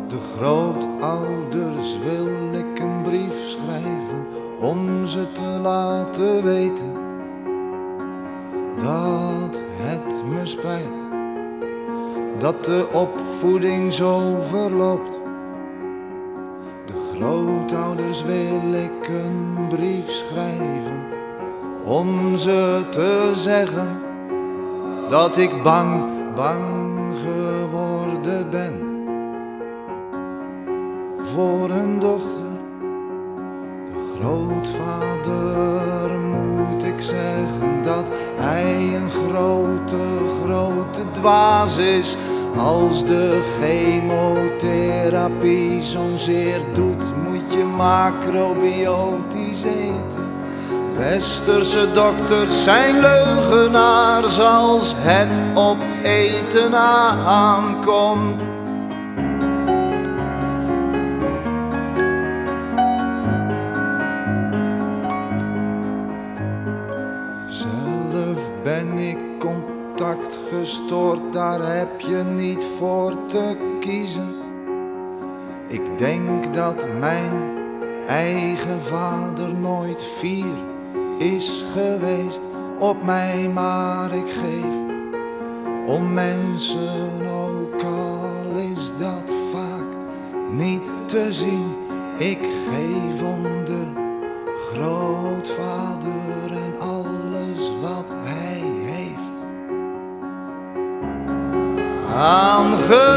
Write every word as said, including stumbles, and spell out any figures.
De grootouders wil ik een brief schrijven om ze te laten weten dat het me spijt dat de opvoeding zo verloopt. De grootouders wil ik een brief schrijven om ze te zeggen dat ik bang, bang geworden ben voor hun dochter. De grootvader moet ik zeggen dat hij een grote, grote dwaas is. Als de chemotherapie zo'n zeer doet, moet je macrobiotisch eten. Westerse dokters zijn leugenaars als het op eten aankomt. Zelf ben ik contactgestoord, daar heb je niet voor te kiezen. Ik denk dat mijn eigen vader nooit fier is geweest op mij, maar ik geef om mensen, ook al is dat vaak niet te zien. Ik geef om de grootvader en alles wat hij heeft. Aange